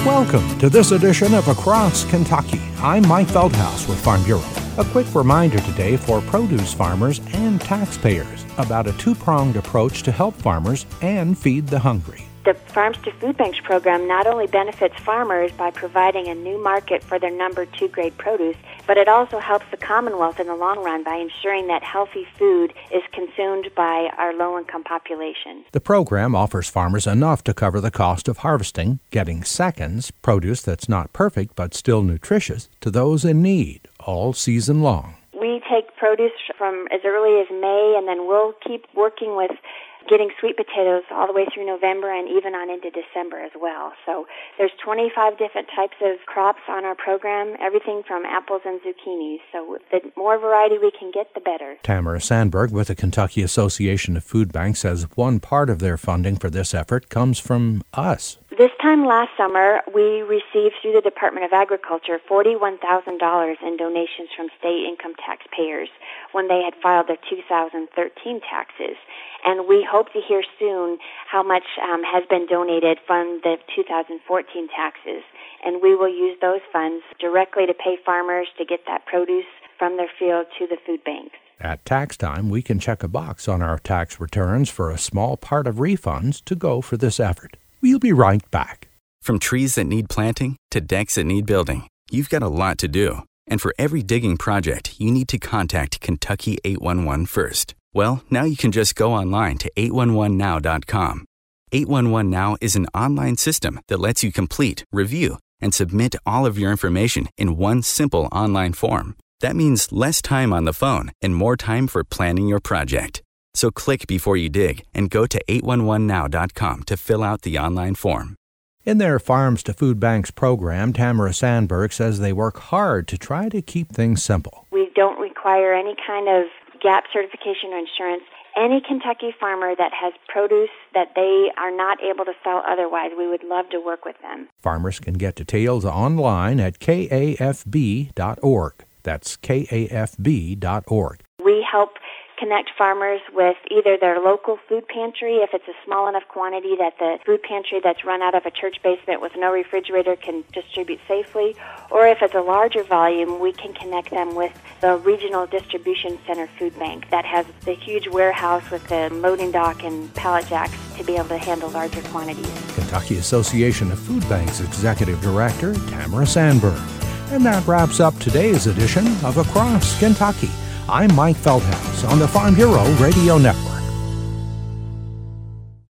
Welcome to this edition of Across Kentucky. I'm Mike Feldhaus with Farm Bureau. A quick reminder today for produce farmers and taxpayers about a two-pronged approach to help farmers and feed the hungry. The Farms to Food Banks program not only benefits farmers by providing a new market for their number 2 grade produce, but it also helps the Commonwealth in the long run by ensuring that healthy food is consumed by our low-income population. The program offers farmers enough to cover the cost of harvesting, getting seconds, produce that's not perfect but still nutritious, to those in need all season long. We take produce from as early as May, and then we'll keep working with getting sweet potatoes all the way through November and even on into December as well. So there's 25 different types of crops on our program, everything from apples and zucchinis. So the more variety we can get, the better. Tamara Sandberg with the Kentucky Association of Food Banks says one part of their funding for this effort comes from us. This time last summer, we received through the Department of Agriculture $41,000 in donations from state income taxpayers when they had filed their 2013 taxes. And we hope to hear soon how much has been donated from the 2014 taxes. And we will use those funds directly to pay farmers to get that produce from their field to the food banks. At tax time, we can check a box on our tax returns for a small part of refunds to go for this effort. We'll be right back. From trees that need planting to decks that need building, you've got a lot to do. And for every digging project, you need to contact Kentucky 811 first. Well, now you can just go online to 811now.com. 811 Now is an online system that lets you complete, review, and submit all of your information in one simple online form. That means less time on the phone and more time for planning your project. So click before you dig and go to 811now.com to fill out the online form. In their Farms to Food Banks program, Tamara Sandberg says they work hard to try to keep things simple. We don't require any kind of GAP certification or insurance. Any Kentucky farmer that has produce that they are not able to sell otherwise, we would love to work with them. Farmers can get details online at kafb.org. That's kafb.org. We help connect farmers with either their local food pantry, if it's a small enough quantity that the food pantry that's run out of a church basement with no refrigerator can distribute safely, or if it's a larger volume, we can connect them with the Regional Distribution Center Food Bank that has the huge warehouse with the loading dock and pallet jacks to be able to handle larger quantities. Kentucky Association of Food Banks Executive Director Tamara Sandberg. And that wraps up today's edition of Across Kentucky. I'm Mike Feldhaus on the Farm Bureau Radio Network.